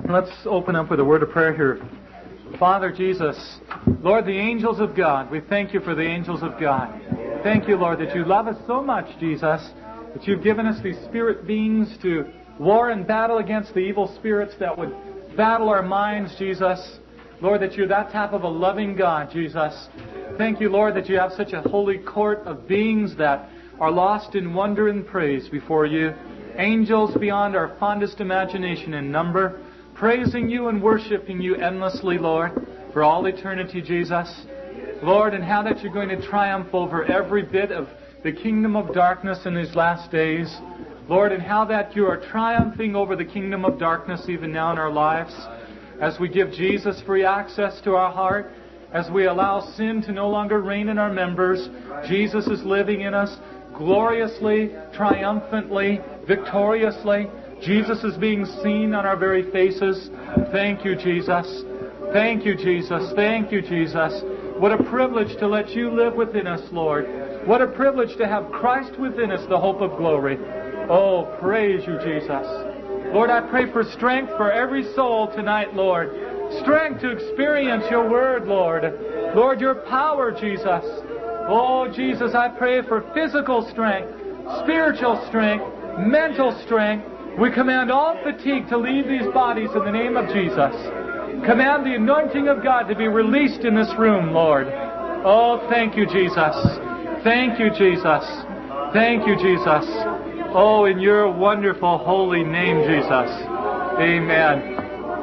Let's open up with a word of prayer here. Father Jesus, Lord, the angels of God, we thank you for the angels of God. Thank you, Lord, that you love us so much, Jesus, that you've given us these spirit beings to war and battle against the evil spirits that would battle our minds, Jesus. Lord, that you're that type of a loving God, Jesus. Thank you, Lord, that you have such a holy court of beings that are lost in wonder and praise before you. Angels beyond our fondest imagination in number, praising you and worshiping you endlessly, Lord, for all eternity, Jesus. Lord, and how that you're going to triumph over every bit of the kingdom of darkness in these last days. Lord, and how that you are triumphing over the kingdom of darkness even now in our lives. As we give Jesus free access to our heart, as we allow sin to no longer reign in our members, Jesus is living in us gloriously, triumphantly, victoriously. Jesus is being seen on our very faces. Thank you, Jesus. Thank you, Jesus. Thank you, Jesus. What a privilege to let you live within us, Lord. What a privilege to have Christ within us, the hope of glory. Oh, praise you, Jesus. Lord, I pray for strength for every soul tonight, Lord. Strength to experience your word, Lord. Lord, your power, Jesus. Oh, Jesus, I pray for physical strength, spiritual strength, mental strength. We command all fatigue to leave these bodies in the name of Jesus. Command the anointing of God to be released in this room, Lord. Oh, thank you, Jesus. Thank you, Jesus. Thank you, Jesus. Oh, in your wonderful holy name, Jesus. Amen.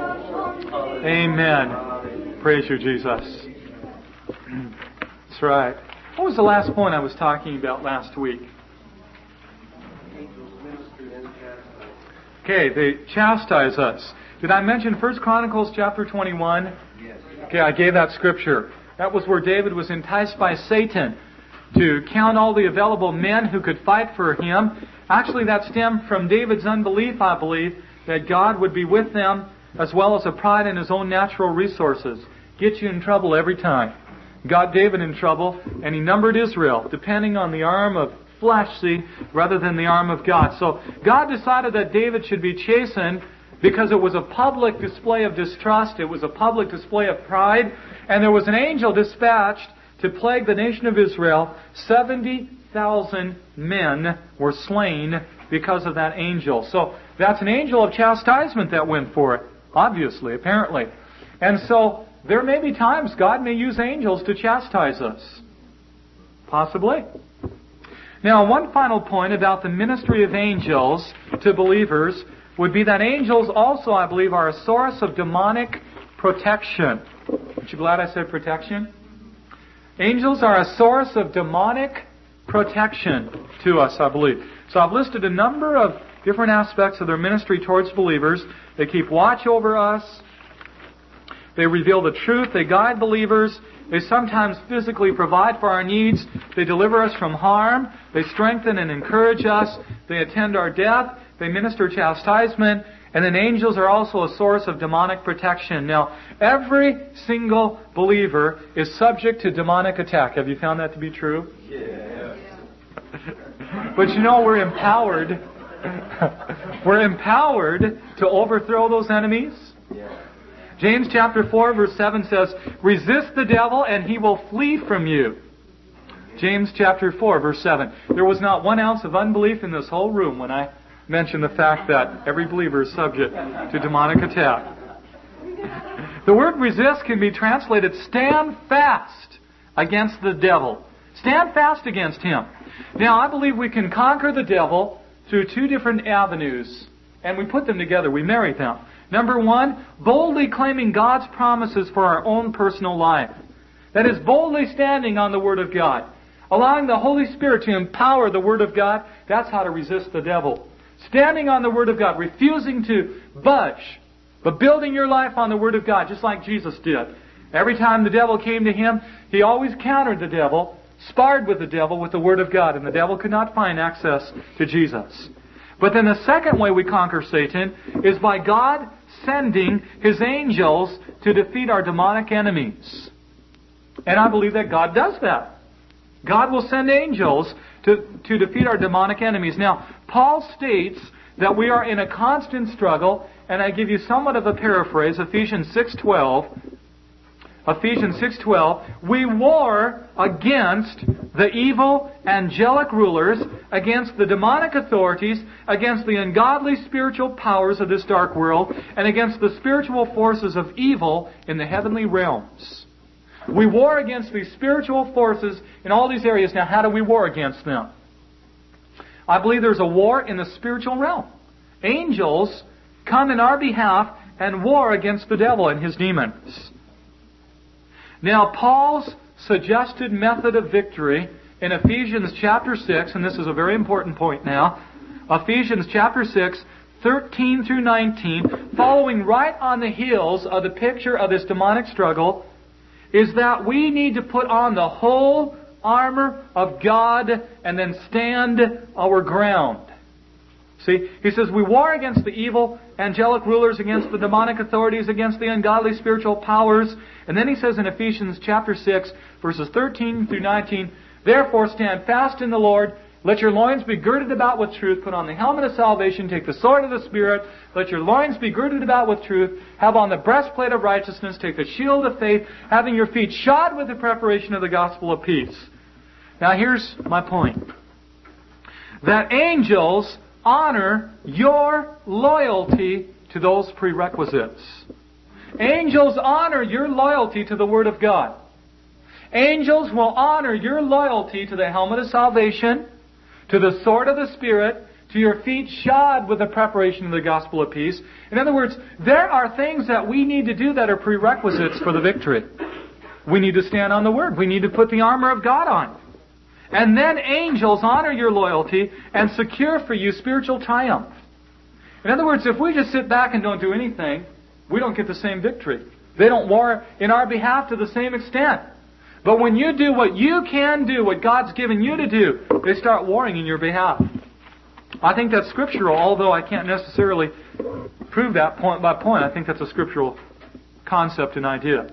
Amen. Praise you, Jesus. That's right. What was the last point I was talking about last week? Okay, they chastise us. Did I mention 1 Chronicles chapter 21? Okay, I gave that scripture. That was where David was enticed by Satan to count all the available men who could fight for him. Actually, that stemmed from David's unbelief, I believe, that God would be with them, as well as a pride in his own natural resources. Get you in trouble every time. Got David in trouble, and he numbered Israel, depending on the arm of flesh, see, rather than the arm of God. So God decided that David should be chastened because it was a public display of distrust, it was a public display of pride, and there was an angel dispatched to plague the nation of Israel. 70,000 men were slain because of that angel. So that's an angel of chastisement that went for it, obviously, apparently. And so there may be times God may use angels to chastise us. Possibly. Now, one final point about the ministry of angels to believers would be that angels also, I believe, are a source of demonic protection. Aren't you glad I said protection? Angels are a source of demonic protection to us, I believe. So I've listed a number of different aspects of their ministry towards believers. They keep watch over us. They reveal the truth. They guide believers. They sometimes physically provide for our needs. They deliver us from harm. They strengthen and encourage us. They attend our death. They minister chastisement. And then angels are also a source of demonic protection. Now, every single believer is subject to demonic attack. Have you found that to be true? Yes. But you know, we're empowered. We're empowered to overthrow those enemies. James chapter 4 verse 7 says, resist the devil and he will flee from you. James chapter 4 verse 7. There was not 1 ounce of unbelief in this whole room when I mentioned the fact that every believer is subject to demonic attack. The word resist can be translated stand fast against the devil. Stand fast against him. Now, I believe we can conquer the devil through 2 different avenues, and we put them together. We marry them. Number 1, boldly claiming God's promises for our own personal life. That is, boldly standing on the Word of God. Allowing the Holy Spirit to empower the Word of God. That's how to resist the devil. Standing on the Word of God, refusing to budge, but building your life on the Word of God, just like Jesus did. Every time the devil came to him, he always countered the devil, sparred with the devil with the Word of God, and the devil could not find access to Jesus. But then the second way we conquer Satan is by God sending His angels to defeat our demonic enemies. And I believe that God does that. God will send angels to defeat our demonic enemies. Now, Paul states that we are in a constant struggle, and I give you somewhat of a paraphrase, Ephesians 6:12. Ephesians 6:12, we war against the evil angelic rulers, against the demonic authorities, against the ungodly spiritual powers of this dark world, and against the spiritual forces of evil in the heavenly realms. We war against these spiritual forces in all these areas. Now, how do we war against them? I believe there's a war in the spiritual realm. Angels come in our behalf and war against the devil and his demons. Now, Paul's suggested method of victory in Ephesians chapter 6, and this is a very important point now, Ephesians chapter 6, 13 through 19, following right on the heels of the picture of this demonic struggle, is that we need to put on the whole armor of God and then stand our ground. See, he says we war against the evil angelic rulers, against the demonic authorities, against the ungodly spiritual powers. And then he says in Ephesians chapter 6, verses 13 through 19, therefore stand fast in the Lord. Let your loins be girded about with truth. Put on the helmet of salvation. Take the sword of the Spirit. Let your loins be girded about with truth. Have on the breastplate of righteousness. Take the shield of faith, having your feet shod with the preparation of the gospel of peace. Now here's my point. That angels honor your loyalty to those prerequisites. Angels honor your loyalty to the Word of God. Angels will honor your loyalty to the helmet of salvation, to the sword of the Spirit, to your feet shod with the preparation of the gospel of peace. In other words, there are things that we need to do that are prerequisites for the victory. We need to stand on the Word. We need to put the armor of God on. And then angels honor your loyalty and secure for you spiritual triumph. In other words, if we just sit back and don't do anything, we don't get the same victory. They don't war in our behalf to the same extent. But when you do what you can do, what God's given you to do, they start warring in your behalf. I think that's scriptural, although I can't necessarily prove that point by point. I think that's a scriptural concept and idea.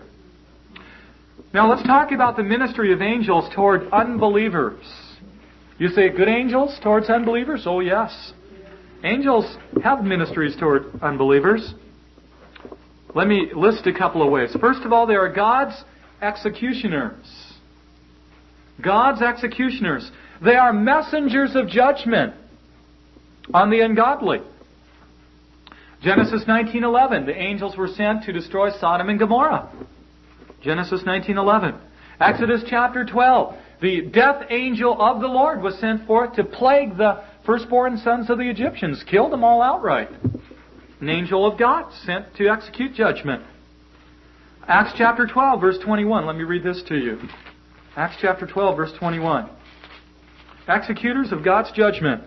Now let's talk about the ministry of angels toward unbelievers. You say good angels towards unbelievers? Oh yes. Angels have ministries toward unbelievers. Let me list a couple of ways. First of all, they are God's executioners. God's executioners. They are messengers of judgment on the ungodly. Genesis 19:11, the angels were sent to destroy Sodom and Gomorrah. Genesis 19:11. Exodus chapter 12. The death angel of the Lord was sent forth to plague the firstborn sons of the Egyptians. Killed them all outright. An angel of God sent to execute judgment. Acts chapter 12, verse 21. Let me read this to you. Acts chapter 12, verse 21. Executors of God's judgment.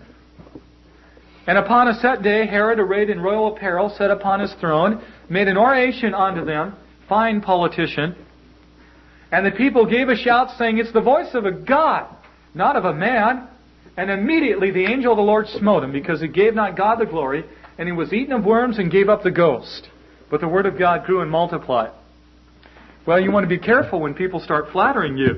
And upon a set day, Herod, arrayed in royal apparel, sat upon his throne, made an oration unto them, fine politician. And the people gave a shout, saying, it's the voice of a God, not of a man. And immediately the angel of the Lord smote him, because he gave not God the glory, and he was eaten of worms and gave up the ghost. But the word of God grew and multiplied. Well, you want to be careful when people start flattering you.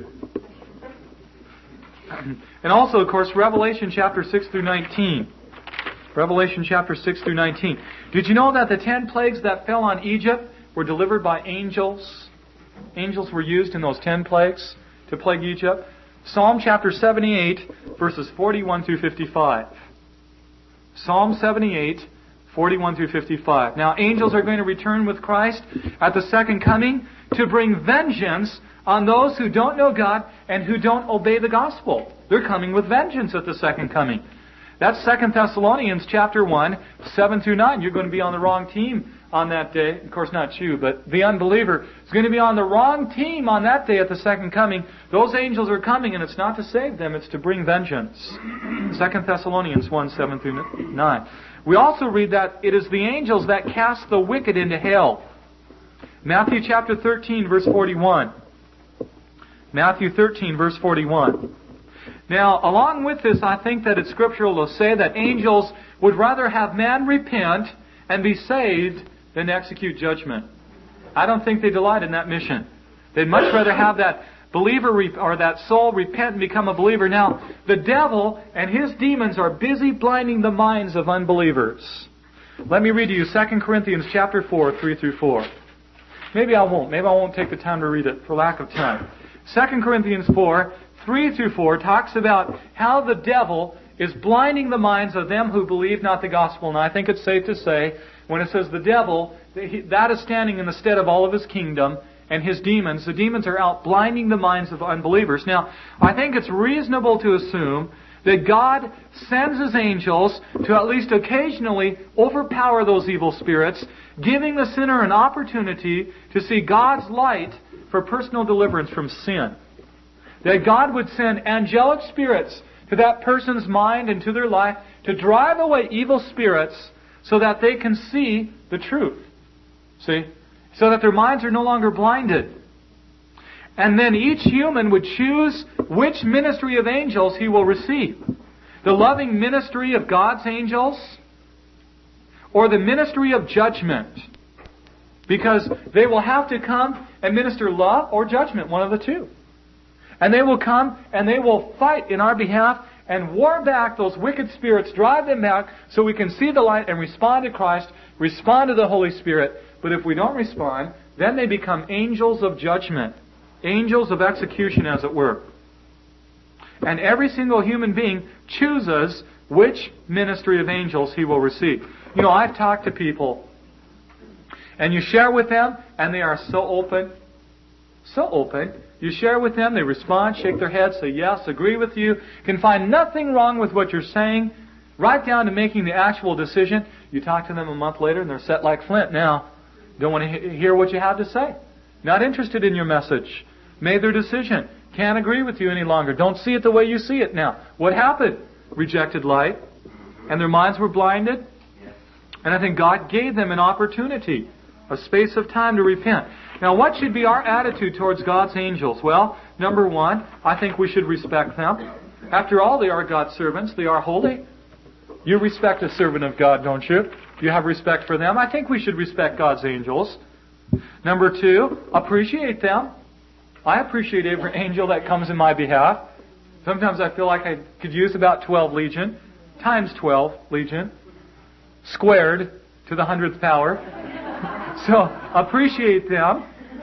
And also, of course, Revelation chapter 6 through 19. Revelation chapter 6 through 19. Did you know that the 10 plagues that fell on Egypt were delivered by angels? Angels were used in those 10 plagues to plague Egypt. Psalm chapter 78, verses 41 through 55. Psalm 78, 41 through 55. Now, angels are going to return with Christ at the second coming to bring vengeance on those who don't know God and who don't obey the gospel. They're coming with vengeance at the second coming. That's 2 Thessalonians chapter 1, 7 through 9. You're going to be on the wrong team on that day. Of course, not you, but the unbeliever is going to be on the wrong team on that day at the second coming. Those angels are coming, and it's not to save them, it's to bring vengeance. 2 Thessalonians 1, 7 through 9. We also read that it is the angels that cast the wicked into hell. Matthew chapter 13, verse 41. Matthew 13, verse 41. Now, along with this, I think that it's scriptural to say that angels would rather have man repent and be saved than execute judgment. I don't think they delight in that mission. They'd much rather have that or that soul repent and become a believer. Now, the devil and his demons are busy blinding the minds of unbelievers. Let me read to you 2 Corinthians chapter 4, 3 through 4. Maybe I won't. Maybe I won't take the time to read it for lack of time. 2 Corinthians 4, 3 through 4 talks about how the devil is blinding the minds of them who believe not the gospel. And I think it's safe to say, when it says the devil, that is standing in the stead of all of his kingdom and his demons. The demons are out blinding the minds of unbelievers. Now, I think it's reasonable to assume that God sends His angels to at least occasionally overpower those evil spirits, giving the sinner an opportunity to see God's light for personal deliverance from sin. That God would send angelic spirits to that person's mind and to their life to drive away evil spirits so that they can see the truth. See? So that their minds are no longer blinded. And then each human would choose which ministry of angels he will receive. The loving ministry of God's angels or the ministry of judgment. Because they will have to come and minister love or judgment, one of the two. And they will come and they will fight in our behalf and war back those wicked spirits, drive them back so we can see the light and respond to Christ, respond to the Holy Spirit. But if we don't respond, then they become angels of judgment. Angels of execution, as it were. And every single human being chooses which ministry of angels he will receive. You know, I've talked to people, and you share with them, and they are so open. So open. You share with them, they respond, shake their heads, say yes, agree with you, can find nothing wrong with what you're saying, right down to making the actual decision. You talk to them a month later, and they're set like flint now. Don't want to hear what you have to say. Not interested in your message. Made their decision. Can't agree with you any longer. Don't see it the way you see it now. What happened? Rejected light. And their minds were blinded. And I think God gave them an opportunity, a space of time to repent. Now, what should be our attitude towards God's angels? Well, number one, I think we should respect them. After all, they are God's servants. They are holy. You respect a servant of God, don't you? You have respect for them. I think we should respect God's angels. Number two, appreciate them. I appreciate every angel that comes in my behalf. Sometimes I feel like I could use about 12 legion, times 12 legion, squared to the 100th power. So, appreciate them.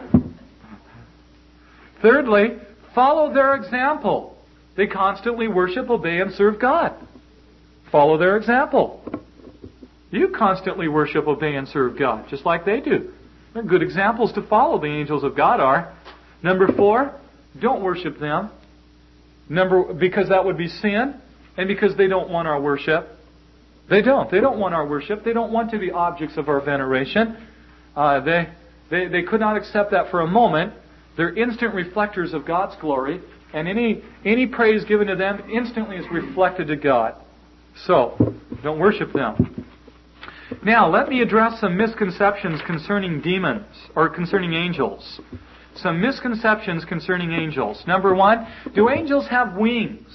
Thirdly, follow their example. They constantly worship, obey, and serve God. Follow their example. You constantly worship, obey, and serve God, just like they do. They're good examples to follow, the angels of God are. Number four, don't worship them. Because that would be sin, and because they don't want our worship. They don't. They don't want our worship. They don't want to be objects of our veneration. They could not accept that for a moment. They're instant reflectors of God's glory, and any praise given to them instantly is reflected to God. So, don't worship them. Now, let me address some misconceptions concerning demons, or concerning angels. Some misconceptions concerning angels. Number one, do angels have wings?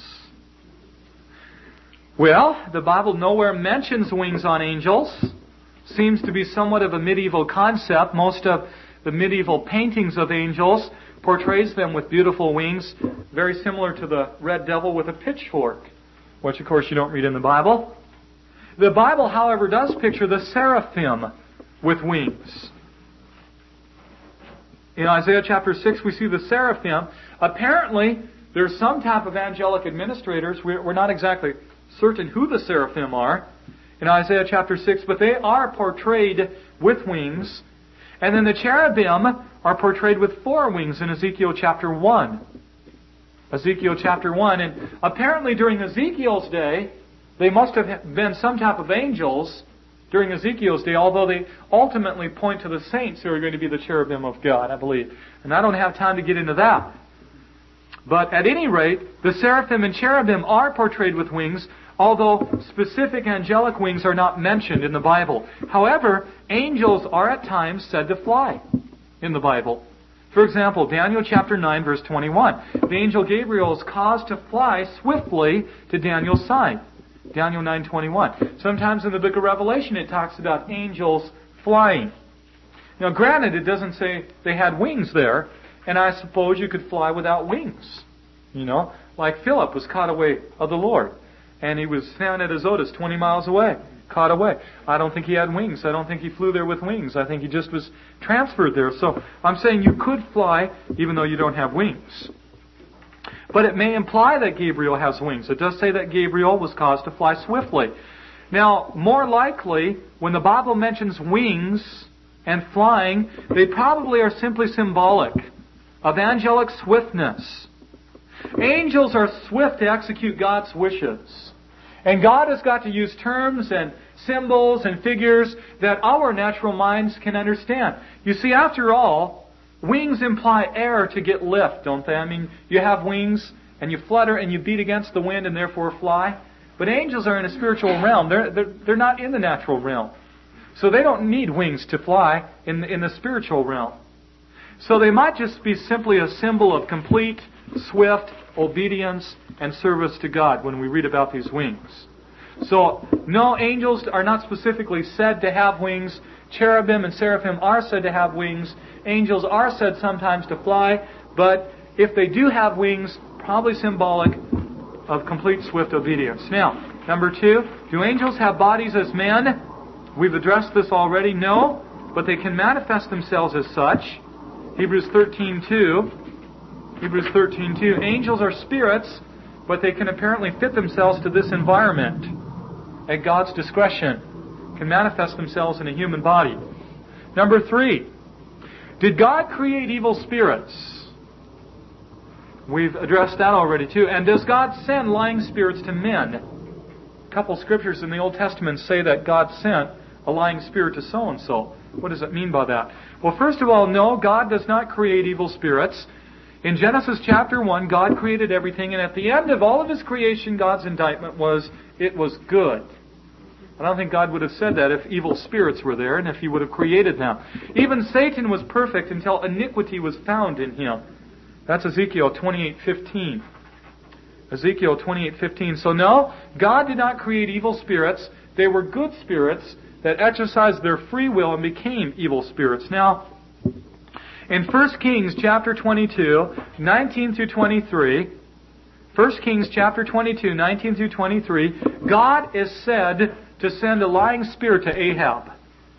Well, the Bible nowhere mentions wings on angels. Seems to be somewhat of a medieval concept. Most of the medieval paintings of angels portrays them with beautiful wings, very similar to the red devil with a pitchfork, which of course you don't read in the Bible. The Bible, however, does picture the seraphim with wings. In Isaiah chapter 6, we see the seraphim. Apparently, there's some type of angelic administrators. We're not exactly certain who the seraphim are in Isaiah chapter 6, but they are portrayed with wings. And then the cherubim are portrayed with 4 wings in Ezekiel chapter 1. Ezekiel chapter 1. And apparently during Ezekiel's day, they must have been some type of angels during Ezekiel's day, although they ultimately point to the saints who are going to be the cherubim of God, I believe. And I don't have time to get into that. But at any rate, the seraphim and cherubim are portrayed with wings, although specific angelic wings are not mentioned in the Bible. However, angels are at times said to fly in the Bible. For example, Daniel chapter 9, verse 21. The angel Gabriel is caused to fly swiftly to Daniel's side. Daniel 9:21. Sometimes in the book of Revelation it talks about angels flying. Now granted, it doesn't say they had wings there, And I suppose you could fly without wings. You know, like Philip was caught away of the Lord. And he was found at Azotus 20 miles away, caught away. I don't think he had wings. I don't think he flew there with wings. I think he just was transferred there. So I'm saying you could fly even though you don't have wings. But it may imply that Gabriel has wings. It does say that Gabriel was caused to fly swiftly. Now, more likely, when the Bible mentions wings and flying, they probably are simply symbolic of angelic swiftness. Angels are swift to execute God's wishes. And God has got to use terms and symbols and figures that our natural minds can understand. You see, after all, wings imply air to get lift, don't they? I mean, you have wings and you flutter and you beat against the wind and therefore fly. But angels are in a spiritual realm. They're not in the natural realm. So they don't need wings to fly in the spiritual realm. So they might just be simply a symbol of complete, swift obedience and service to God when we read about these wings. So, no, angels are not specifically said to have wings. Cherubim and seraphim are said to have wings. Angels are said sometimes to fly, but if they do have wings, probably symbolic of complete swift obedience. Now, number 2, do angels have bodies as men? We've addressed this already. No, but they can manifest themselves as such. Hebrews 13:2. Hebrews 13:2. Angels are spirits, but they can apparently fit themselves to this environment at God's discretion. Can manifest themselves in a human body. Number 3. Did God create evil spirits? We've addressed that already too. And does God send lying spirits to men? A couple scriptures in the Old Testament say that God sent a lying spirit to so-and-so. What does it mean by that? Well, first of all, no, God does not create evil spirits. In Genesis chapter 1, God created everything, and at the end of all of His creation, God's indictment was, it was good. I don't think God would have said that if evil spirits were there and if He would have created them. Even Satan was perfect until iniquity was found in him. That's Ezekiel 28:15. Ezekiel 28:15. So no, God did not create evil spirits. They were good spirits that exercised their free will and became evil spirits. Now, in 1 Kings chapter 22, 19 through 23, 1 Kings chapter 22, 19 through 23, God is said to send a lying spirit to Ahab.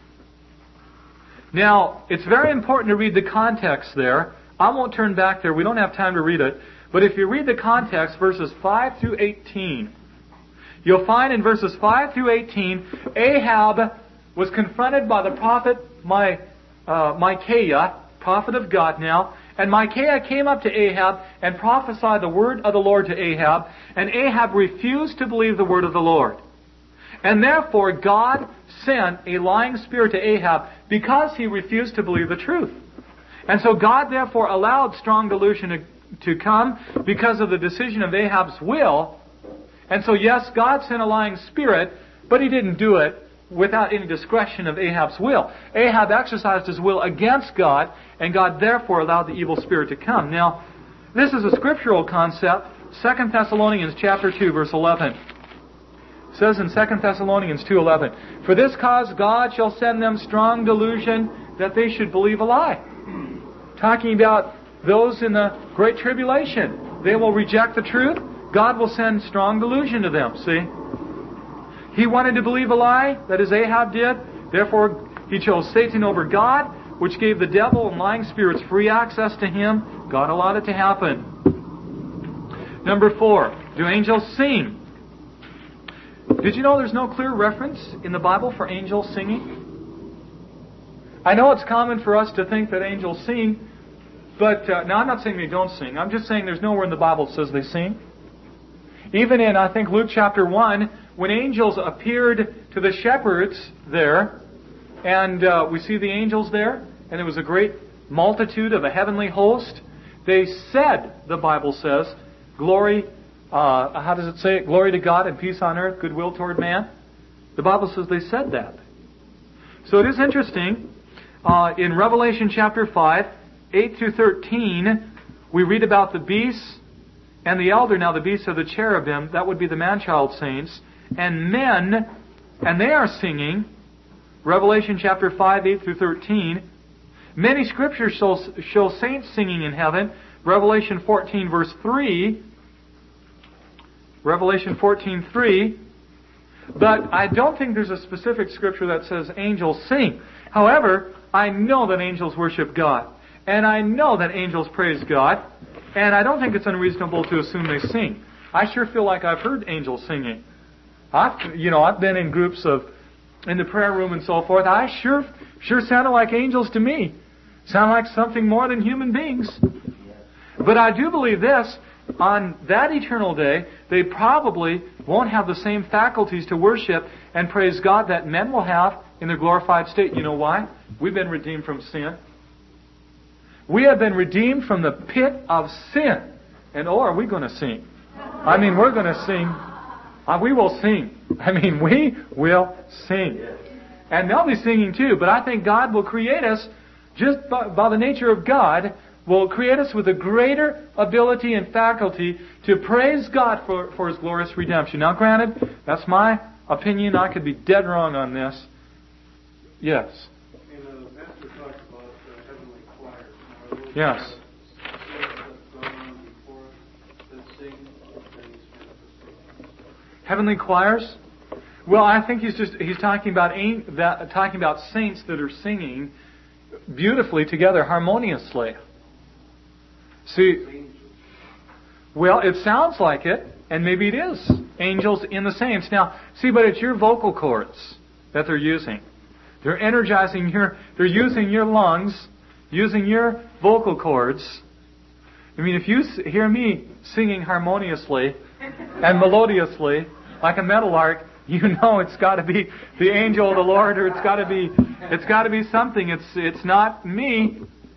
Now, it's very important to read the context there. I won't turn back there. We don't have time to read it. But if you read the context, verses 5 through 18, you'll find in verses 5 through 18, Ahab was confronted by the prophet Micaiah, prophet of God now. And Micaiah came up to Ahab and prophesied the word of the Lord to Ahab. And Ahab refused to believe the word of the Lord. And therefore God sent a lying spirit to Ahab because he refused to believe the truth. And so God therefore allowed strong delusion to come because of the decision of Ahab's will. And so yes, God sent a lying spirit, but He didn't do it without any discretion of Ahab's will. Ahab exercised his will against God, and God therefore allowed the evil spirit to come. Now, this is a scriptural concept. 2 Thessalonians chapter 2, verse 11. It says in 2 Thessalonians 2:11, "For this cause God shall send them strong delusion that they should believe a lie." Talking about those in the Great Tribulation. They will reject the truth. God will send strong delusion to them, see? He wanted to believe a lie, that is Ahab did. Therefore, he chose Satan over God, which gave the devil and lying spirits free access to him. God allowed it to happen. Number 4, do angels sing? Did you know there's no clear reference in the Bible for angels singing? I know it's common for us to think that angels sing, but now I'm not saying they don't sing. I'm just saying there's nowhere in the Bible that says they sing. Even in, I think, Luke chapter 1, when angels appeared to the shepherds there, and we see the angels there, and there was a great multitude of a heavenly host, they said, the Bible says, glory, how does it say it? Glory to God and peace on earth, goodwill toward man. The Bible says they said that. So it is interesting. In Revelation chapter 5, 8 through 13, we read about the beasts and the elder. Now the beasts are the cherubim. That would be the man-child saints. And men, and they are singing. Revelation chapter 5, 8 through 13. Many scriptures show saints singing in heaven. Revelation 14 verse 3. Revelation 14:3. But I don't think there's a specific scripture that says angels sing. However, I know that angels worship God. And I know that angels praise God. And I don't think it's unreasonable to assume they sing. I sure feel like I've heard angels singing. I've been in groups in the prayer room and so forth. I sure sounded like angels to me. Sound like something more than human beings. But I do believe this. On that eternal day, they probably won't have the same faculties to worship and praise God that men will have in their glorified state. You know why? We've been redeemed from sin. We have been redeemed from the pit of sin. And are we going to sing? I mean, we're going to sing. We will sing. I mean, we will sing. And they'll be singing too. But I think God will create us, just by the nature of God, will create us with a greater ability and faculty to praise God for His glorious redemption. Now, granted, that's my opinion. I could be dead wrong on this. Yes. The pastor talked about heavenly choirs. Yes. Heavenly choirs? Well, I think he's talking about saints that are singing beautifully together, harmoniously. See, well, it sounds like it, and maybe it is. Angels in the saints. Now, see, but it's your vocal cords that they're using. They're energizing they're using your lungs, using your vocal cords. I mean, if you hear me singing harmoniously and melodiously, like a meadowlark, you know it's got to be the angel of the Lord, or it's got to be something. It's not me.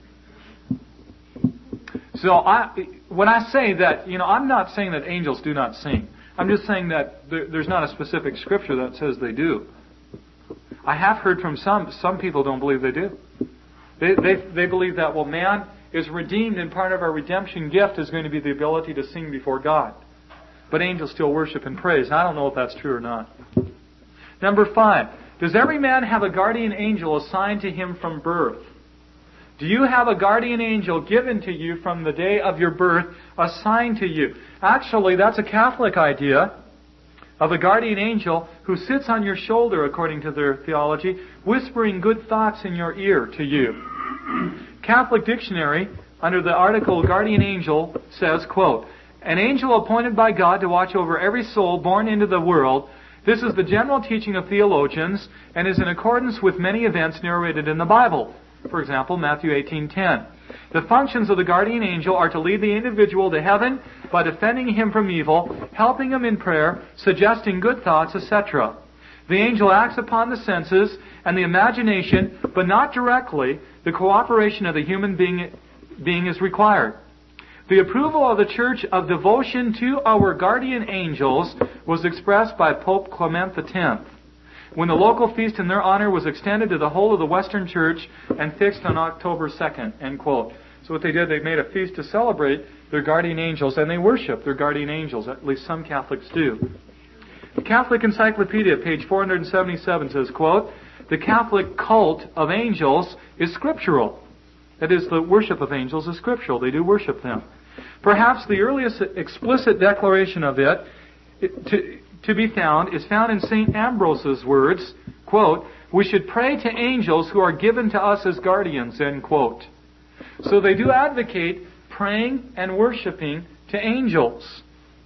So when I say that, I'm not saying that angels do not sing. I'm just saying that there's not a specific scripture that says they do. I have heard from some people don't believe they do. They believe that, well, man is redeemed, and part of our redemption gift is going to be the ability to sing before God. But angels still worship and praise. And I don't know if that's true or not. Number 5. Does every man have a guardian angel assigned to him from birth? Do you have a guardian angel given to you from the day of your birth, assigned to you? Actually, that's a Catholic idea of a guardian angel who sits on your shoulder, according to their theology, whispering good thoughts in your ear to you. Catholic Dictionary, under the article Guardian Angel, says, quote, an angel appointed by God to watch over every soul born into the world. This is the general teaching of theologians and is in accordance with many events narrated in the Bible. For example, Matthew 18:10. The functions of the guardian angel are to lead the individual to heaven by defending him from evil, helping him in prayer, suggesting good thoughts, etc. The angel acts upon the senses and the imagination, but not directly. The cooperation of the human being is required. The approval of the Church of devotion to our guardian angels was expressed by Pope Clement X, when the local feast in their honor was extended to the whole of the Western Church and fixed on October 2nd, end quote. So what they did, they made a feast to celebrate their guardian angels, and they worship their guardian angels. At least some Catholics do. The Catholic Encyclopedia, page 477, says, quote, the Catholic cult of angels is scriptural. That is, the worship of angels is scriptural. They do worship them. Perhaps the earliest explicit declaration of it to be found is found in St. Ambrose's words, quote, we should pray to angels who are given to us as guardians, end quote. So they do advocate praying and worshiping to angels.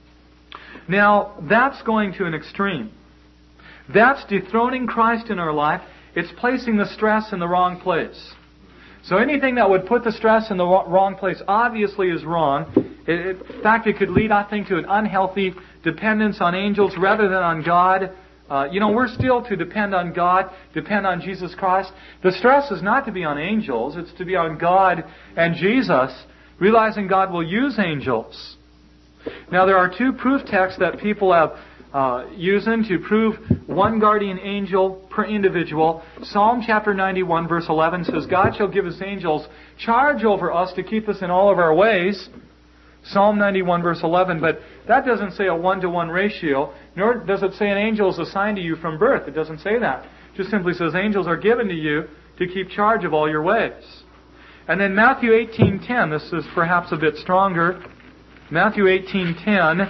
Now, that's going to an extreme. That's dethroning Christ in our life. It's placing the stress in the wrong place. So anything that would put the stress in the wrong place obviously is wrong. In fact, it could lead, I think, to an unhealthy dependence on angels rather than on God. We're still to depend on God, depend on Jesus Christ. The stress is not to be on angels. It's to be on God and Jesus, realizing God will use angels. Now, there are two proof texts that people have using to prove one guardian angel per individual. Psalm chapter 91 verse 11 says, God shall give His angels charge over us to keep us in all of our ways. Psalm 91 verse 11, but that doesn't say a 1-to-1 ratio, nor does it say an angel is assigned to you from birth. It doesn't say that. It just simply says angels are given to you to keep charge of all your ways. And then Matthew 18:10. This is perhaps a bit stronger. Matthew 18:10.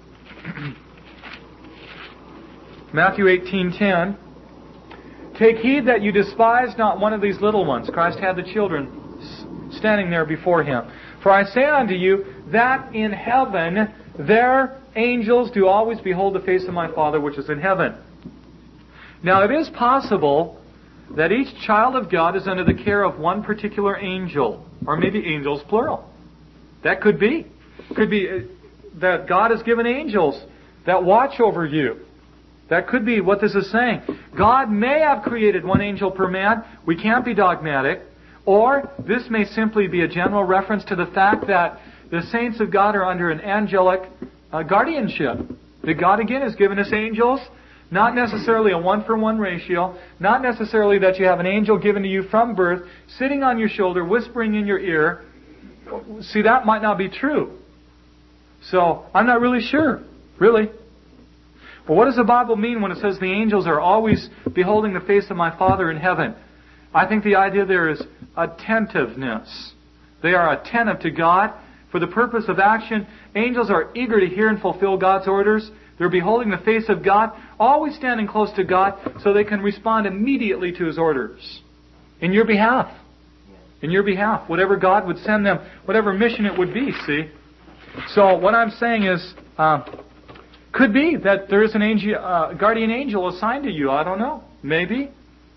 Matthew 18:10. Take heed that you despise not one of these little ones. Christ had the children standing there before Him. For I say unto you that in heaven their angels do always behold the face of my Father which is in heaven. Now it is possible that each child of God is under the care of one particular angel, or maybe angels plural. That could be. Could be that God has given angels that watch over you. That could be what this is saying. God may have created one angel per man. We can't be dogmatic. Or this may simply be a general reference to the fact that the saints of God are under an angelic guardianship. That God again has given us angels. Not necessarily a 1-for-1 ratio. Not necessarily that you have an angel given to you from birth, sitting on your shoulder, whispering in your ear. See, that might not be true. So, I'm not really sure. Really. But what does the Bible mean when it says the angels are always beholding the face of my Father in heaven? I think the idea there is attentiveness. They are attentive to God for the purpose of action. Angels are eager to hear and fulfill God's orders. They're beholding the face of God, always standing close to God so they can respond immediately to His orders. In your behalf. In your behalf. Whatever God would send them, whatever mission it would be, see? So what I'm saying is, could be that there is an angel, guardian angel assigned to you. I don't know. Maybe.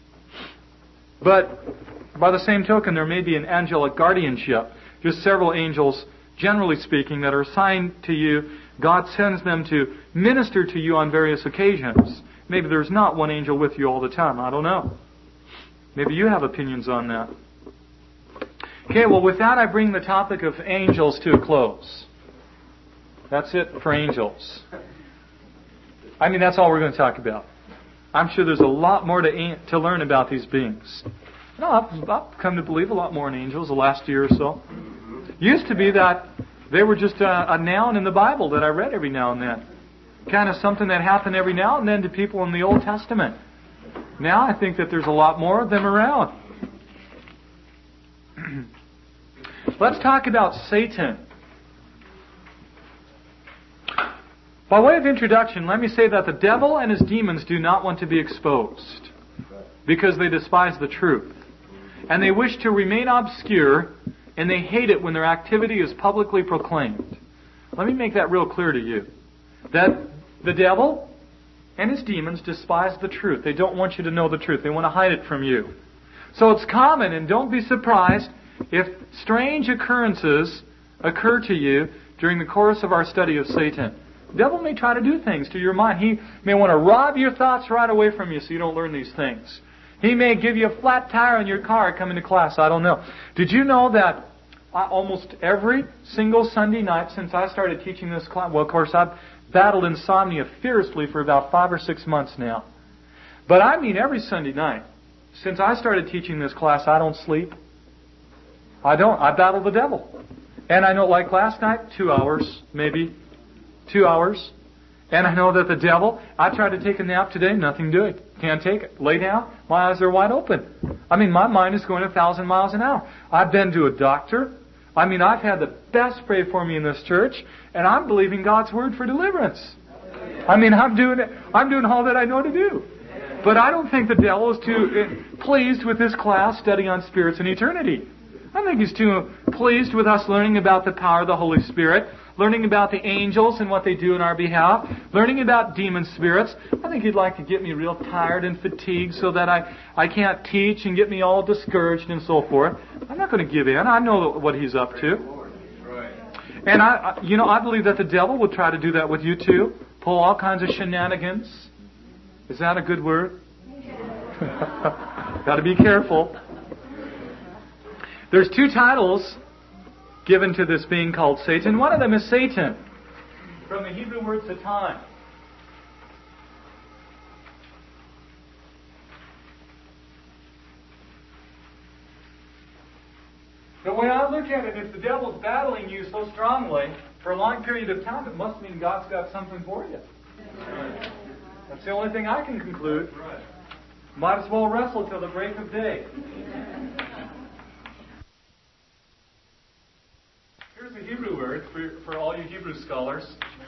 But by the same token, there may be an angelic guardianship. Just several angels, generally speaking, that are assigned to you. God sends them to minister to you on various occasions. Maybe there's not one angel with you all the time. I don't know. Maybe you have opinions on that. Okay, well with that I bring the topic of angels to a close. That's it for angels. I mean, that's all we're going to talk about. I'm sure there's a lot more to learn about these beings. No, I've come to believe a lot more in angels the last year or so. Used to be that they were just a noun in the Bible that I read every now and then. Kind of something that happened every now and then to people in the Old Testament. Now I think that there's a lot more of them around. Let's talk about Satan. By way of introduction, let me say that the devil and his demons do not want to be exposed because they despise the truth. And they wish to remain obscure, and they hate it when their activity is publicly proclaimed. Let me make that real clear to you. That the devil and his demons despise the truth. They don't want you to know the truth. They want to hide it from you. So it's common, and don't be surprised if strange occurrences occur to you during the course of our study of Satan. The devil may try to do things to your mind. He may want to rob your thoughts right away from you so you don't learn these things. He may give you a flat tire in your car coming to class. I don't know. Did you know that almost every single Sunday night since I started teaching this class, well, of course, I've battled insomnia fiercely for about 5 or 6 months now. But I mean every Sunday night, since I started teaching this class, I don't sleep. I don't. I battle the devil. And I know, like last night, 2 hours, maybe. 2 hours. And I know that the devil, I tried to take a nap today, nothing doing. Can't take it. Lay down, my eyes are wide open. I mean, my mind is going 1,000 miles an hour. I've been to a doctor. I mean, I've had the best pray for me in this church, and I'm believing God's word for deliverance. I mean, I'm doing all that I know to do. But I don't think the devil is too pleased with this class studying on spirits and eternity. I think he's too pleased with us learning about the power of the Holy Spirit, learning about the angels and what they do in our behalf, learning about demon spirits. I think he'd like to get me real tired and fatigued so that I can't teach and get me all discouraged and so forth. I'm not going to give in. I know what he's up to. And I believe that the devil would try to do that with you too. Pull all kinds of shenanigans. Is that a good word? Got to be careful. There's 2 titles given to this being called Satan. One of them is Satan, from the Hebrew word Satan. The way I look at it, if the devil's battling you so strongly for a long period of time, it must mean God's got something for you. That's the only thing I can conclude. Might as well wrestle till the break of day. Hebrew scholars.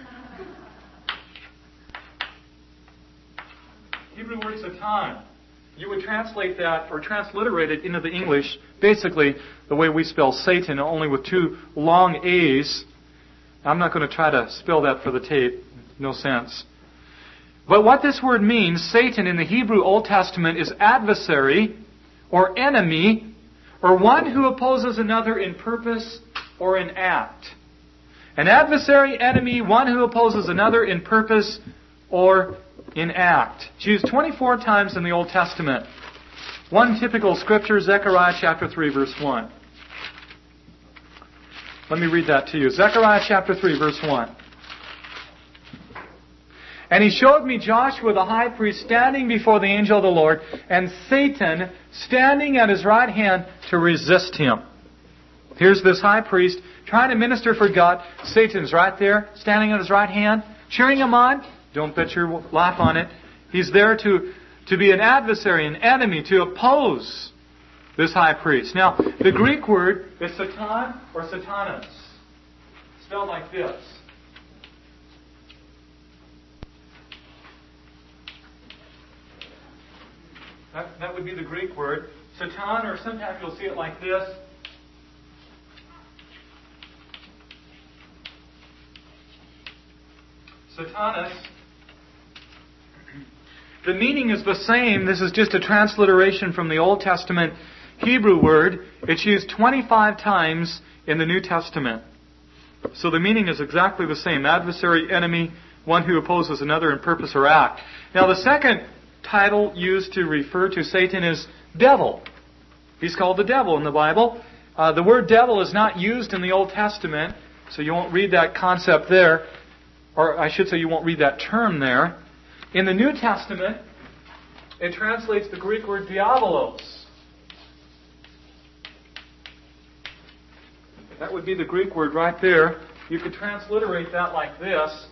Hebrew word Satan. You would translate that or transliterate it into the English basically the way we spell Satan, only with two long A's. I'm not going to try to spell that for the tape. No sense. But what this word means, Satan in the Hebrew Old Testament, is adversary or enemy or one who opposes another in purpose or in act. An adversary, enemy, one who opposes another in purpose or in act. It's used 24 times in the Old Testament. One typical scripture, Zechariah chapter 3, verse 1. Let me read that to you. Zechariah chapter 3, verse 1. And he showed me Joshua the high priest standing before the angel of the Lord, and Satan standing at his right hand to resist him. Here's this high priest trying to minister for God. Satan's right there, standing at his right hand, cheering him on. Don't bet your life on it. He's there to be an adversary, an enemy, to oppose this high priest. Now, the Greek word is Satan or Satanas, spelled like this. That would be the Greek word. Satan, or sometimes you'll see it like this. Satanas. The meaning is the same. This is just a transliteration from the Old Testament Hebrew word. It's used 25 times in the New Testament. So the meaning is exactly the same. Adversary, enemy, one who opposes another in purpose or act. Now the second title used to refer to Satan is devil. He's called the devil in the Bible. The word devil is not used in the Old Testament, so you won't read that concept there. Or I should say you won't read that term there. In the New Testament, it translates the Greek word diabolos. That would be the Greek word right there. You could transliterate that like this.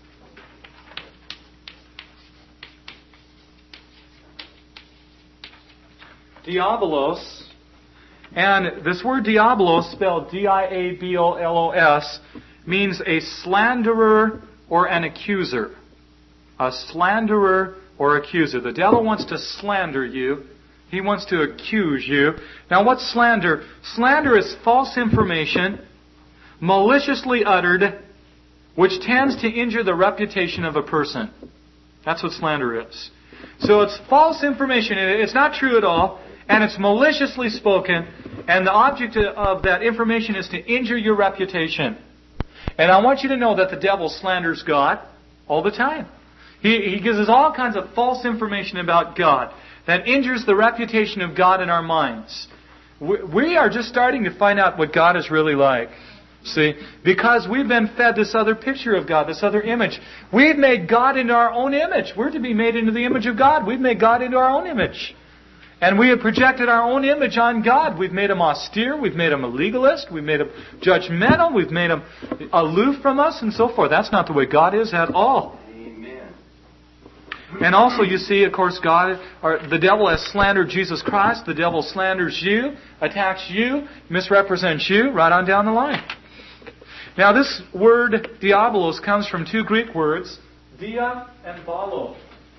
Diabolos. And this word diabolos, spelled D-I-A-B-O-L-O-S, means a slanderer or an accuser. A slanderer or accuser. The devil wants to slander you. He wants to accuse you. Now what's slander? Slander is false information, maliciously uttered, which tends to injure the reputation of a person. That's what slander is. So it's false information. It's not true at all. And it's maliciously spoken. And the object of that information is to injure your reputation. And I want you to know that the devil slanders God all the time. He gives us all kinds of false information about God that injures the reputation of God in our minds. We are just starting to find out what God is really like. See? Because we've been fed this other picture of God, this other image. We've made God into our own image. We're to be made into the image of God. We've made God into our own image. And we have projected our own image on God. We've made Him austere. We've made Him a legalist. We've made Him judgmental. We've made Him aloof from us and so forth. That's not the way God is at all. Amen. And also you see, of course, the devil has slandered Jesus Christ. The devil slanders you, attacks you, misrepresents you, right on down the line. Now this word diabolos comes from two Greek words, dia and balo.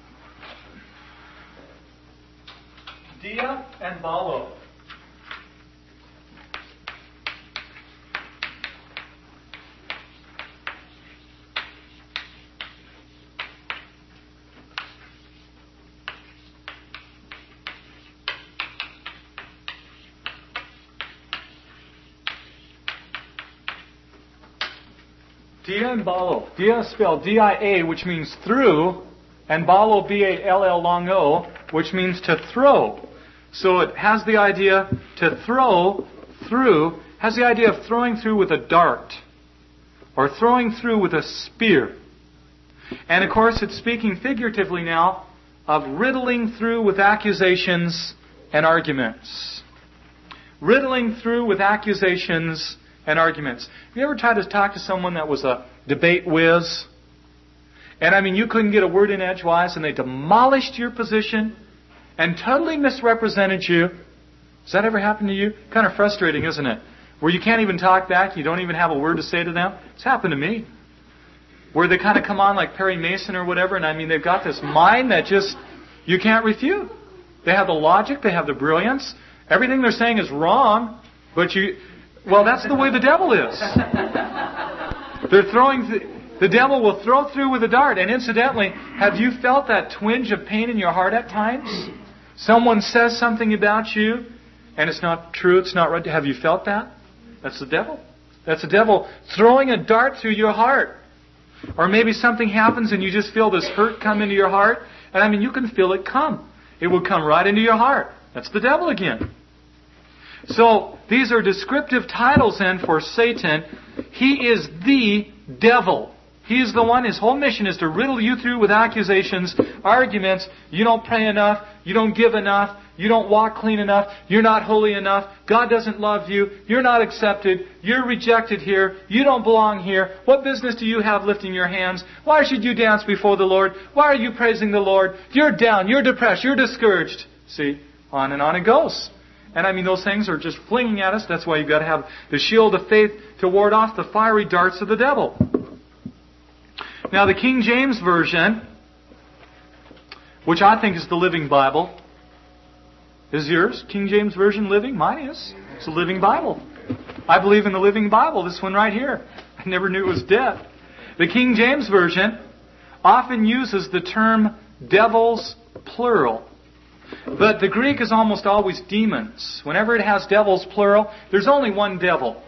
Dia and balo. Dia and balo. Dia is spelled D-I-A, which means through, and balo, B-A-L-L long O, which means to throw. So it has the idea to throw through, has the idea of throwing through with a dart, or throwing through with a spear. And of course it's speaking figuratively now of riddling through with accusations and arguments. Riddling through with accusations and arguments. Have you ever tried to talk to someone that was a debate whiz? And I mean, you couldn't get a word in edgewise, and they demolished your position and totally misrepresented you. Has that ever happened to you? Kind of frustrating, isn't it? where you can't even talk back, you don't even have a word to say to them. It's happened to me. Where they kind of come on like Perry Mason or whatever, and I mean, they've got this mind that just, you can't refute. They have the logic, they have the brilliance. Everything they're saying is wrong, but well, that's the way the devil is. They're the devil will throw through with a dart. And incidentally, have you felt that twinge of pain in your heart at times? Someone says something about you, and it's not true, it's not right. Have you felt that? That's the devil. That's the devil throwing a dart through your heart. Or maybe something happens and you just feel this hurt come into your heart. And I mean, you can feel it come. It will come right into your heart. That's the devil again. So, these are descriptive titles then for Satan. He is the devil. He is the one, his whole mission is to riddle you through with accusations, arguments. You don't pray enough. You don't give enough. You don't walk clean enough. You're not holy enough. God doesn't love you. You're not accepted. You're rejected here. You don't belong here. What business do you have lifting your hands? Why should you dance before the Lord? Why are you praising the Lord? You're down. You're depressed. You're discouraged. See, on and on it goes. And I mean, those things are just flinging at us. That's why you've got to have the shield of faith to ward off the fiery darts of the devil. Now, the King James Version, which I think is the Living Bible, is yours? King James Version living? Mine is. It's a living Bible. I believe in the Living Bible, this one right here. I never knew it was dead. The King James Version often uses the term devils, plural. But the Greek is almost always demons. Whenever it has devils, plural, there's only one devil.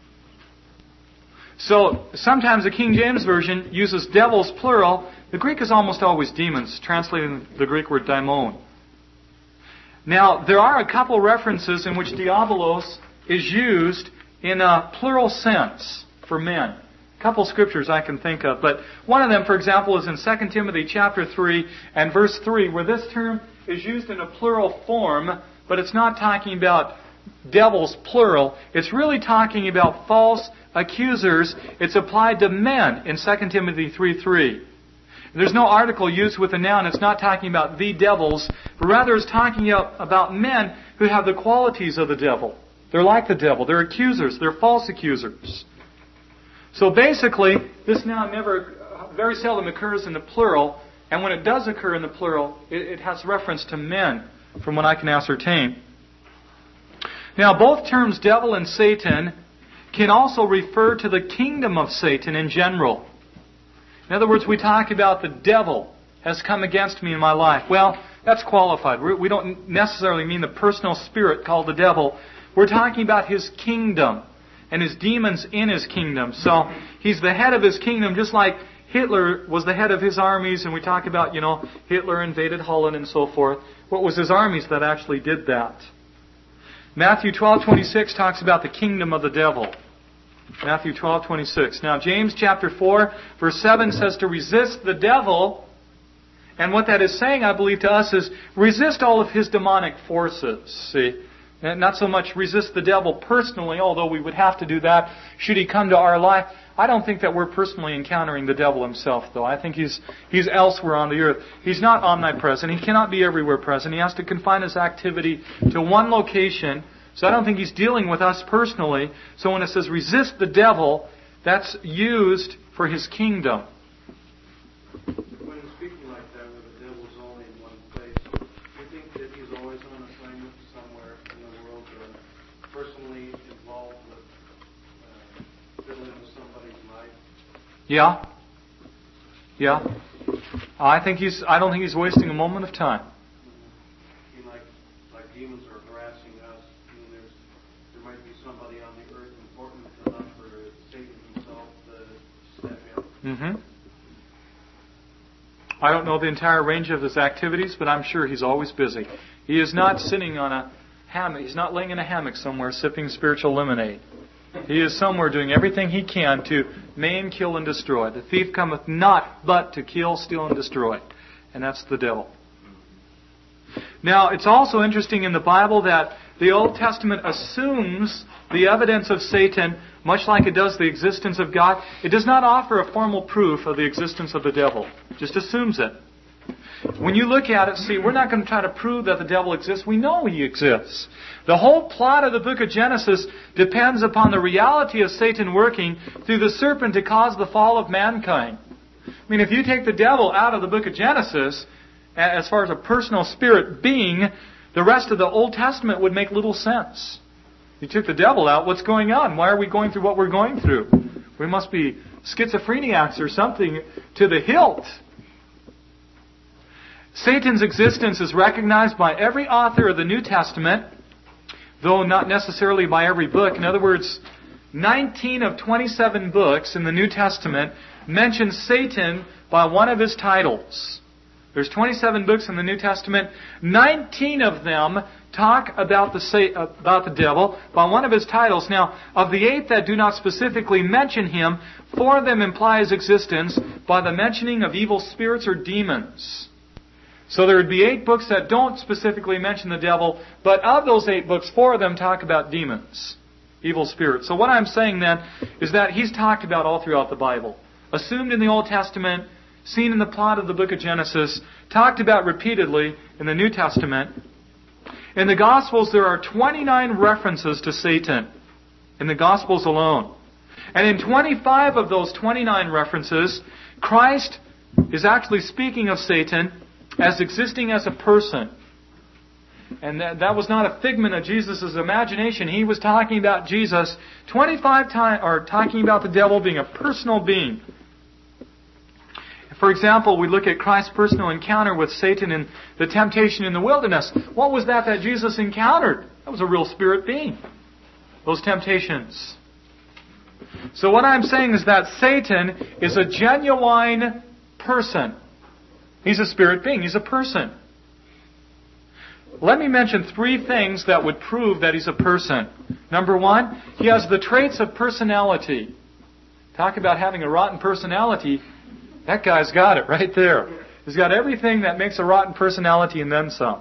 So, sometimes the King James Version uses devils, plural. The Greek is almost always demons, translating the Greek word daimon. Now, there are a couple references in which diabolos is used in a plural sense for men. A couple scriptures I can think of. But one of them, for example, is in 2 Timothy chapter 3 and verse 3, where this term is used in a plural form, but it's not talking about devils, plural. It's really talking about false accusers. It's applied to men in 2 Timothy 3:3. There's no article used with a noun. It's not talking about the devils, but rather it's talking about men who have the qualities of the devil. They're like the devil. They're accusers. They're false accusers. So basically, this noun very seldom occurs in the plural, and when it does occur in the plural, it has reference to men, from what I can ascertain. Now, both terms, devil and Satan, can also refer to the kingdom of Satan in general. In other words, we talk about the devil has come against me in my life. Well, that's qualified. We don't necessarily mean the personal spirit called the devil. We're talking about his kingdom and his demons in his kingdom. So he's the head of his kingdom, just like Hitler was the head of his armies. And we talk about, Hitler invaded Holland and so forth. What was his armies that actually did that? Matthew 12:26 talks about the kingdom of the devil. Matthew 12:26. Now, James chapter 4, verse 7 says to resist the devil. And what that is saying, I believe, to us is resist all of his demonic forces. See? And not so much resist the devil personally, although we would have to do that should he come to our life. I don't think that we're personally encountering the devil himself, though. I think he's elsewhere on the earth. He's not omnipresent. He cannot be everywhere present. He has to confine his activity to one location. So I don't think he's dealing with us personally. So when it says resist the devil, that's used for his kingdom. When speaking like that, where the devil's only in one place, do you think that he's always on assignment somewhere in the world, personally involved with fiddling with somebody's life? Yeah. I don't think he's wasting a moment of time. Like demons are harassing us. There might be somebody on the earth important enough for Satan himself to step in. Mm-hmm. I don't know the entire range of his activities, but I'm sure he's always busy. He is not sitting on a hammock. He's not laying in a hammock somewhere sipping spiritual lemonade. He is somewhere doing everything he can to maim, kill, and destroy. The thief cometh not but to kill, steal, and destroy. And that's the devil. Now, it's also interesting in the Bible that the Old Testament assumes the evidence of Satan, much like it does the existence of God. It does not offer a formal proof of the existence of the devil. It just assumes it. When you look at it, see, we're not going to try to prove that the devil exists. We know he exists. The whole plot of the book of Genesis depends upon the reality of Satan working through the serpent to cause the fall of mankind. I mean, if you take the devil out of the book of Genesis, as far as a personal spirit being, the rest of the Old Testament would make little sense. You took the devil out, what's going on? Why are we going through what we're going through? We must be schizophrenics or something to the hilt. Satan's existence is recognized by every author of the New Testament, though not necessarily by every book. In other words, 19 of 27 books in the New Testament mention Satan by one of his titles. There's 27 books in the New Testament. 19 of them talk about the devil by one of his titles. Now, of the 8 that do not specifically mention him, 4 of them imply his existence by the mentioning of evil spirits or demons. So there would be 8 books that don't specifically mention the devil, but of those 8 books, 4 of them talk about demons, evil spirits. So what I'm saying then is that he's talked about all throughout the Bible. Assumed in the Old Testament, seen in the plot of the book of Genesis, talked about repeatedly in the New Testament. In the Gospels, there are 29 references to Satan in the Gospels alone. And in 25 of those 29 references, Christ is actually speaking of Satan as existing as a person. And that was not a figment of Jesus' imagination. He was talking about Jesus 25 times, or talking about the devil being a personal being. For example, we look at Christ's personal encounter with Satan in the temptation in the wilderness. What was that Jesus encountered? That was a real spirit being. Those temptations. So what I'm saying is that Satan is a genuine person. He's a spirit being. He's a person. Let me mention 3 things that would prove that he's a person. Number 1, he has the traits of personality. Talk about having a rotten personality. That guy's got it right there. He's got everything that makes a rotten personality and then some.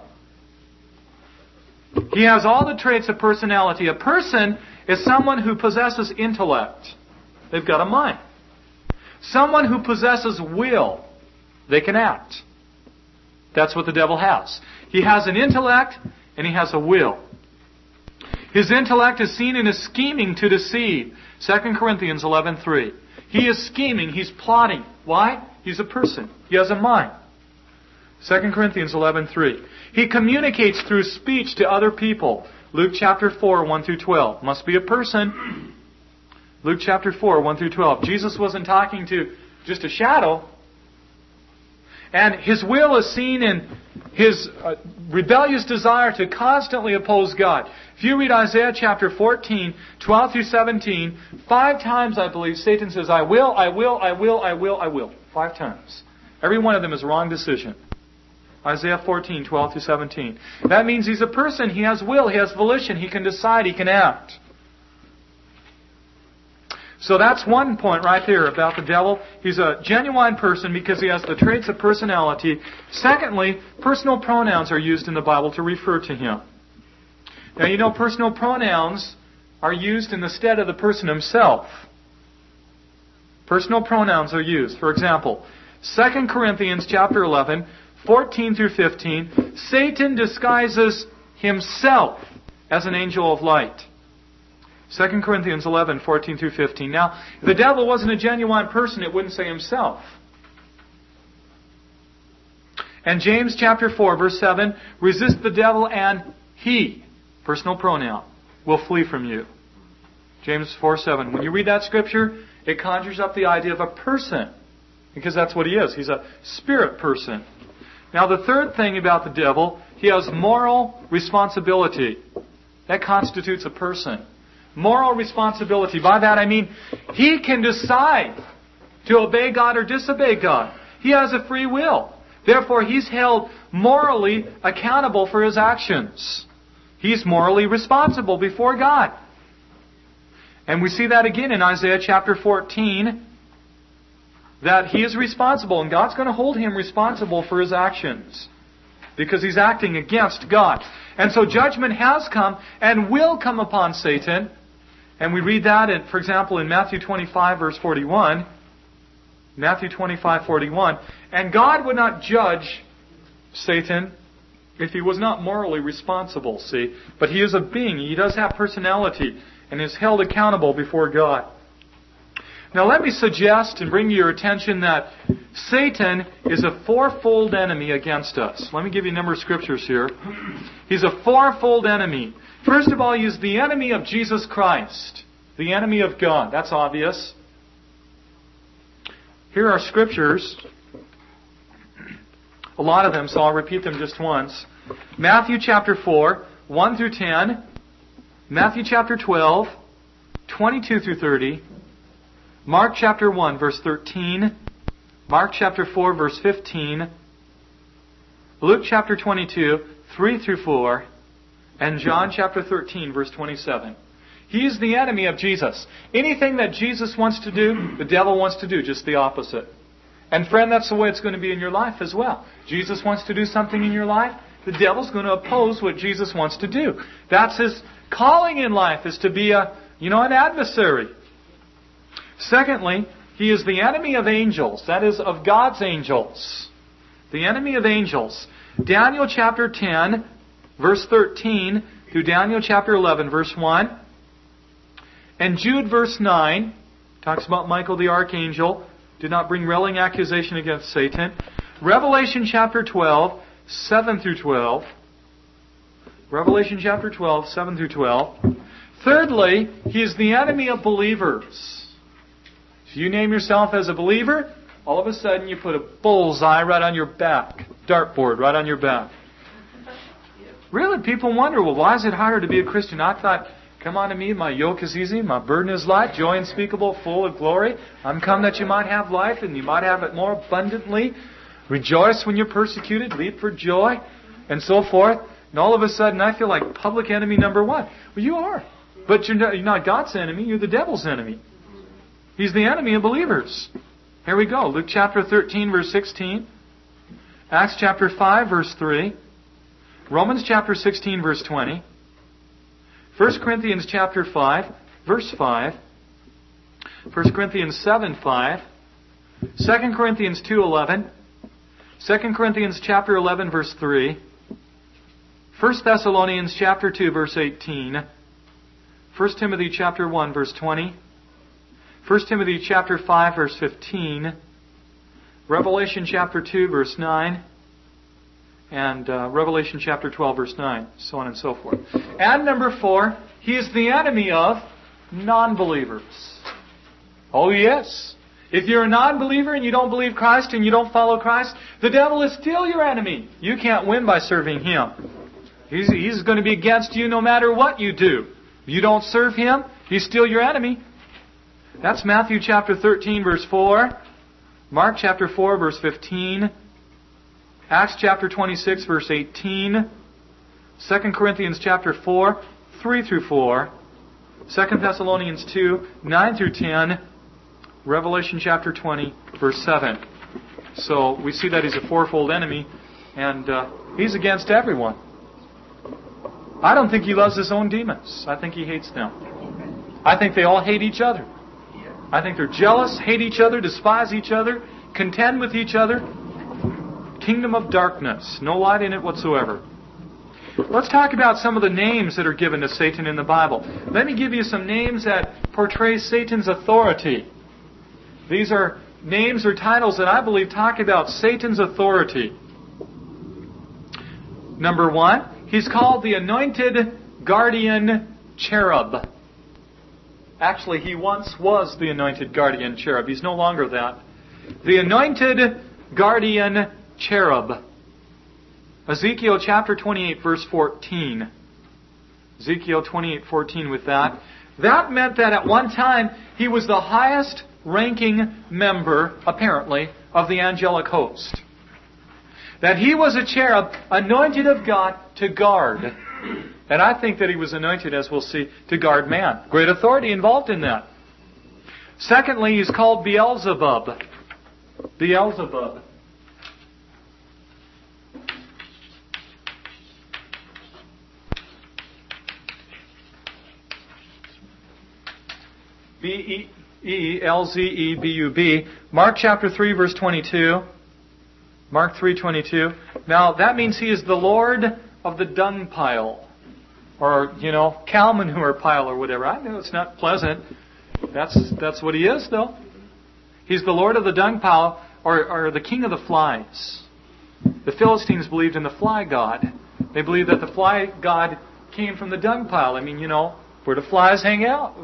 He has all the traits of personality. A person is someone who possesses intellect. They've got a mind. Someone who possesses will. They can act. That's what the devil has. He has an intellect and he has a will. His intellect is seen in his scheming to deceive. 2 Corinthians 11:3. He is scheming. He's plotting. Why? He's a person. He has a mind. 2 Corinthians 11:3. He communicates through speech to other people. Luke chapter 4, 1 through 12. Must be a person. Luke chapter 4, 1 through 12. Jesus wasn't talking to just a shadow. And his will is seen in his rebellious desire to constantly oppose God. If you read Isaiah chapter 14, 12 through 17, 5 times, I believe, Satan says, I will, I will, I will, I will, I will. 5 times. Every one of them is a wrong decision. Isaiah 14, 12 through 17. That means he's a person. He has will. He has volition. He can decide. He can act. So that's one point right there about the devil. He's a genuine person because he has the traits of personality. Secondly, personal pronouns are used in the Bible to refer to him. Now, you know, personal pronouns are used in the stead of the person himself. Personal pronouns are used. For example, 2 Corinthians chapter 11, 14 through 15, Satan disguises himself as an angel of light. 2 Corinthians 11, 14 through 15. Now, if the devil wasn't a genuine person, it wouldn't say himself. And James chapter 4, verse 7, resist the devil and he, personal pronoun, will flee from you. James 4, 7. When you read that scripture, it conjures up the idea of a person. Because that's what he is. He's a spirit person. Now, the third thing about the devil, he has moral responsibility. That constitutes a person. Moral responsibility. By that I mean, he can decide to obey God or disobey God. He has a free will. Therefore, he's held morally accountable for his actions. He's morally responsible before God. And we see that again in Isaiah chapter 14, that he is responsible, and God's going to hold him responsible for his actions, because he's acting against God. And so judgment has come and will come upon Satan. And we read that, for example, in Matthew 25, verse 41. Matthew 25:41. And God would not judge Satan if he was not morally responsible, see? But he is a being. He does have personality and is held accountable before God. Now let me suggest and bring to your attention that Satan is a fourfold enemy against us. Let me give you a number of scriptures here. He's a fourfold enemy. First of all, he is the enemy of Jesus Christ, the enemy of God. That's obvious. Here are scriptures. A lot of them, so I'll repeat them just once. Matthew chapter 4, 1 through 10. Matthew chapter 12, 22 through 30. Mark chapter 1, verse 13. Mark chapter 4, verse 15. Luke chapter 22, 3 through 4. And John chapter 13, verse 27. He's the enemy of Jesus. Anything that Jesus wants to do, the devil wants to do just the opposite. And friend, that's the way it's going to be in your life as well. Jesus wants to do something in your life, the devil's going to oppose what Jesus wants to do. That's his calling in life, is to be an adversary. Secondly, he is the enemy of angels. That is, of God's angels. The enemy of angels. Daniel chapter 10, verse 13, through Daniel chapter 11, verse 1. And Jude, verse 9, talks about Michael the archangel. Did not bring railing accusation against Satan. Revelation chapter 12, 7 through 12. Revelation chapter 12, 7 through 12. Thirdly, he is the enemy of believers. If you name yourself as a believer, all of a sudden you put a bullseye right on your back. Dartboard right on your back. Really, people wonder, well, why is it harder to be a Christian? I thought, come unto me, my yoke is easy, my burden is light, joy unspeakable, full of glory. I'm come that you might have life, and you might have it more abundantly. Rejoice when you're persecuted, leap for joy, and so forth. And all of a sudden, I feel like public enemy number one. Well, you are. But you're not God's enemy, you're the devil's enemy. He's the enemy of believers. Here we go. Luke chapter 13, verse 16. Acts chapter 5, verse 3. Romans chapter 16, verse 20. 1 Corinthians chapter 5, verse 5. 1 Corinthians 7, 5. 2 Corinthians 2, 11. 2 Corinthians chapter 11, verse 3. 1 Thessalonians chapter 2, verse 18. 1 Timothy chapter 1, verse 20. 1 Timothy chapter 5, verse 15. Revelation chapter 2, verse 9. And Revelation chapter 12, verse 9. So on and so forth. And number 4, he is the enemy of non-believers. Oh yes. If you're a non-believer and you don't believe Christ and you don't follow Christ, the devil is still your enemy. You can't win by serving him. He's going to be against you no matter what you do. If you don't serve him, he's still your enemy. That's Matthew chapter 13, verse 4. Mark chapter 4, verse 15. Acts chapter 26, verse 18. 2 Corinthians chapter 4, 3 through 4. 2 Thessalonians 2, 9 through 10. Revelation chapter 20, verse 7. So we see that he's a fourfold enemy, and he's against everyone. I don't think he loves his own demons. I think he hates them. I think they all hate each other. I think they're jealous, hate each other, despise each other, contend with each other. Kingdom of darkness. No light in it whatsoever. Let's talk about some of the names that are given to Satan in the Bible. Let me give you some names that portray Satan's authority. These are names or titles that I believe talk about Satan's authority. Number 1, he's called the Anointed Guardian Cherub. Actually, he once was the Anointed Guardian Cherub. He's no longer that. The Anointed Guardian Cherub. Ezekiel chapter 28, verse 14. Ezekiel 28:14 with that. That meant that at one time he was the highest ranking member, apparently, of the angelic host. That he was a cherub anointed of God to guard. And I think that he was anointed, as we'll see, to guard man. Great authority involved in that. Secondly, he's called Beelzebub. Beelzebub. Beelzebub. Mark chapter 3, verse 22. Mark 3:22. Now, that means he is the Lord of the dung pile. Or, cow manure pile or whatever. I know it's not pleasant. That's what he is, though. He's the Lord of the dung pile, or the king of the flies. The Philistines believed in the fly god. They believed that the fly god came from the dung pile. I mean, where do flies hang out?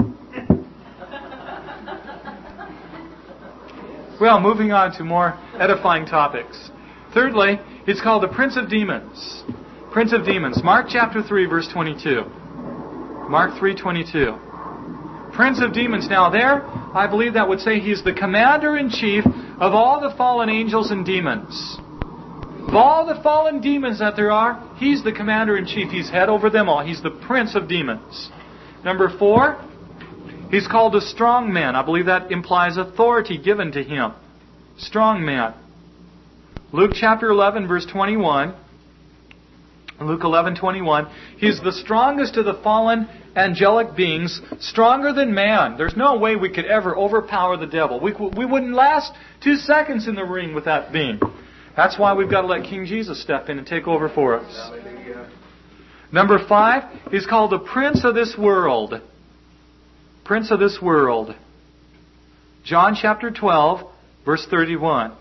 Well, moving on to more edifying topics. Thirdly, he's called the Prince of Demons. Prince of Demons. Mark chapter 3, verse 22. Mark 3:22. Prince of Demons. Now there, I believe that would say he's the commander-in-chief of all the fallen angels and demons. Of all the fallen demons that there are, he's the commander-in-chief. He's head over them all. He's the Prince of Demons. Number 4, he's called a strong man. I believe that implies authority given to him. Strong man. Luke chapter 11, verse 21. Luke 11:21. He's the strongest of the fallen angelic beings, stronger than man. There's no way we could ever overpower the devil. We wouldn't last 2 seconds in the ring with that being. That's why we've got to let King Jesus step in and take over for us. Number 5, he's called the Prince of this world. Prince of this world. John chapter 12, verse 31.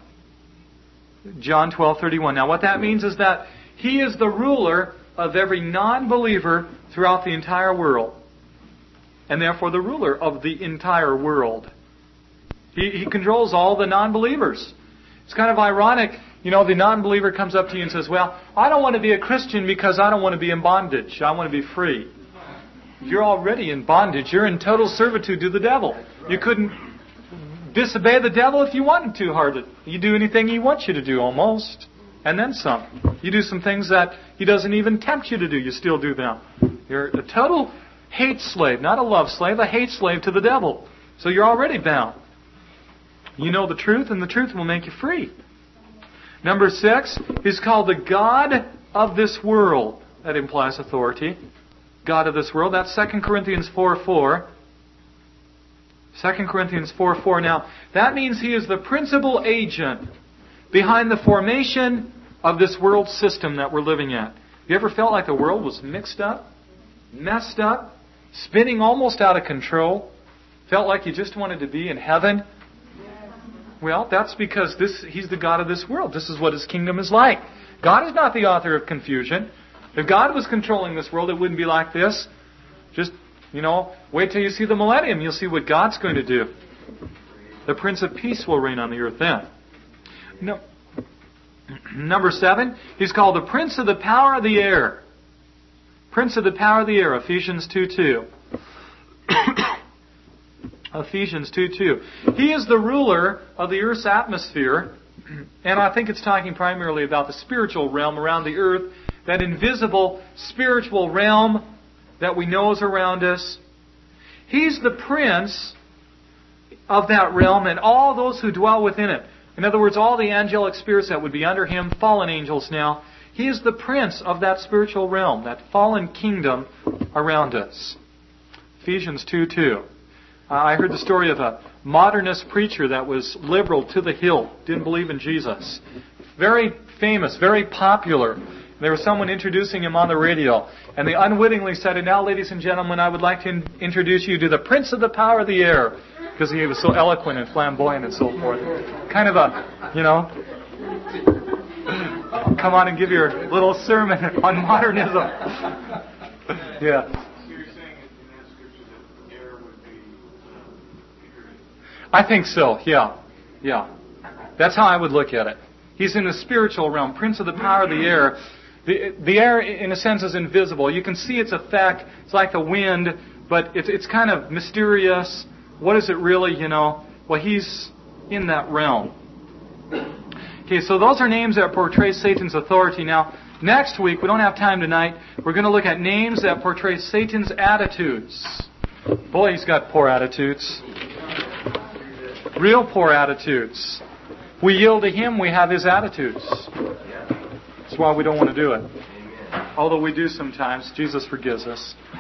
John 12:31. Now what that means is that he is the ruler of every non-believer throughout the entire world. And therefore the ruler of the entire world. He controls all the non-believers. It's kind of ironic, the non-believer comes up to you and says, well, I don't want to be a Christian because I don't want to be in bondage. I want to be free. You're already in bondage. You're in total servitude to the devil. You couldn't disobey the devil if you wanted to hardly. You do anything he wants you to do almost. And then some. You do some things that he doesn't even tempt you to do. You still do them. You're a total hate slave. Not a love slave, a hate slave to the devil. So you're already bound. You know the truth, and the truth will make you free. Number 6, he's called the God of this world. That implies authority. God of this world. That's 2 Corinthians 4:4. 2 Corinthians 4:4. Now, that means he is the principal agent behind the formation of this world system that we're living in. You ever felt like the world was mixed up, messed up, spinning almost out of control? Felt like you just wanted to be in heaven? Well, that's because he's the God of this world. This is what his kingdom is like. God is not the author of confusion. If God was controlling this world, it wouldn't be like this. Just, wait till you see the millennium. You'll see what God's going to do. The Prince of Peace will reign on the earth then. No. Number 7, he's called the Prince of the Power of the Air. Prince of the Power of the Air, Ephesians 2:2. Ephesians 2:2. He is the ruler of the earth's atmosphere, and I think it's talking primarily about the spiritual realm around the earth, that invisible spiritual realm that we know is around us. He's the prince of that realm and all those who dwell within it. In other words, all the angelic spirits that would be under him, fallen angels now, he is the prince of that spiritual realm, that fallen kingdom around us. Ephesians 2:2. I heard the story of a modernist preacher that was liberal to the hilt, didn't believe in Jesus. Very famous, very popular. There was someone introducing him on the radio, and they unwittingly said, and now, ladies and gentlemen, I would like to introduce you to the Prince of the Power of the Air, because he was so eloquent and flamboyant and so forth. Kind of a, come on and give your little sermon on modernism. Yeah. I think so, yeah. That's how I would look at it. He's in the spiritual realm, Prince of the Power of the Air. The air, in a sense, is invisible. You can see its effect. It's like the wind, but it's kind of mysterious. What is it really, Well, he's in that realm. Okay, so those are names that portray Satan's authority. Now, next week, we don't have time tonight, we're going to look at names that portray Satan's attitudes. Boy, he's got poor attitudes. Real poor attitudes. We yield to him, we have his attitudes. That's why we don't want to do it. Although we do sometimes. Jesus forgives us.